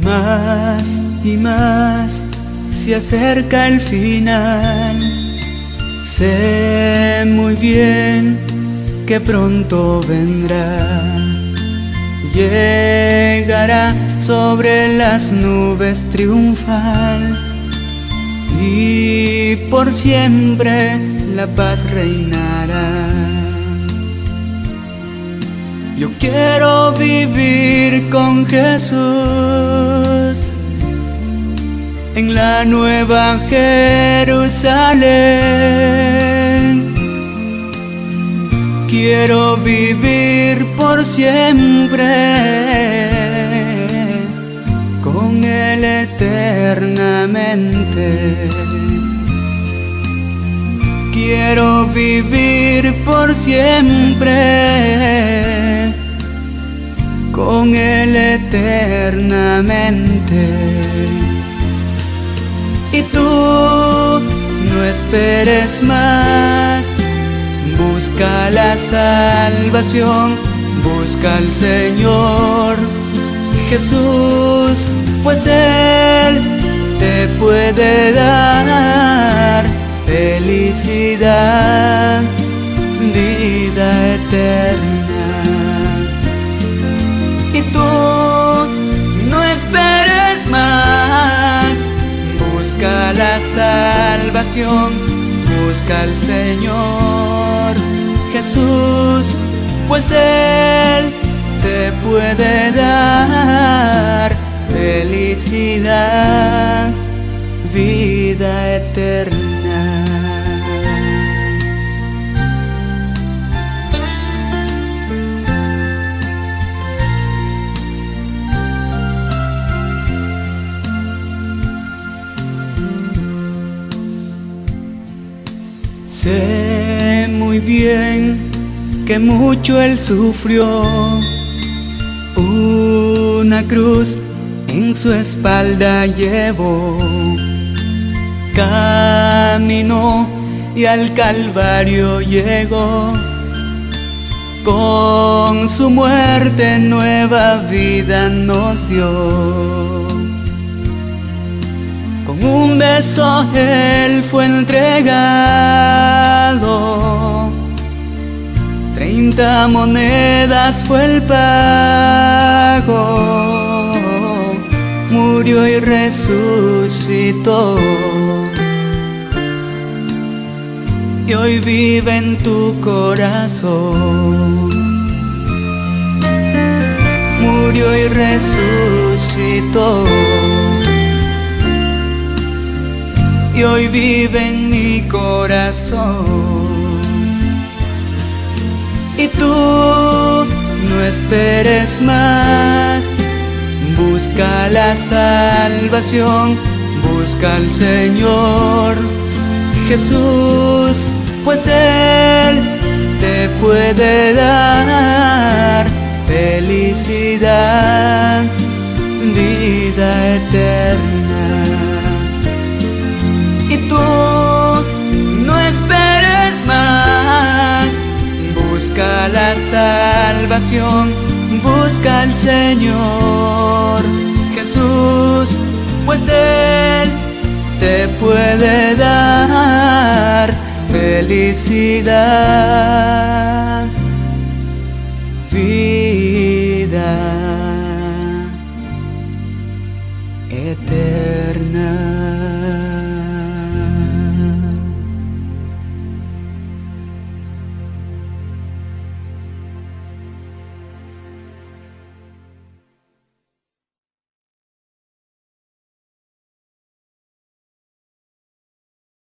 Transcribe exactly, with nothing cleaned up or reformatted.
Más y más se acerca el final. Sé muy bien que pronto vendrá. Llegará sobre las nubes triunfal y por siempre la paz reinará. Yo quiero vivir con Jesús en la nueva Jerusalén. Quiero vivir por siempre con Él eternamente. Quiero vivir por siempre con Él eternamente. Y tú no esperes más, busca la salvación, busca al Señor Jesús, pues Él te puede dar felicidad, vida eterna. Y tú no esperes más, busca la salvación, busca al Señor Jesús, pues Él te puede dar felicidad, vida eterna. Sé muy bien que mucho Él sufrió, una cruz en su espalda llevó, caminó y al Calvario llegó. Con su muerte nueva vida nos dio. Con un beso Él fue entregado, treinta monedas fue el pago, murió y resucitó, y hoy vive en tu corazón. Murió y resucitó, y hoy vive en mi corazón. Y tú no esperes más, busca la salvación, busca al Señor Jesús, pues Él te puede dar felicidad, vida eterna. Y tú no esperes más, busca la salvación, busca al Señor Jesús, pues Él te puede dar felicidad, vida eterna.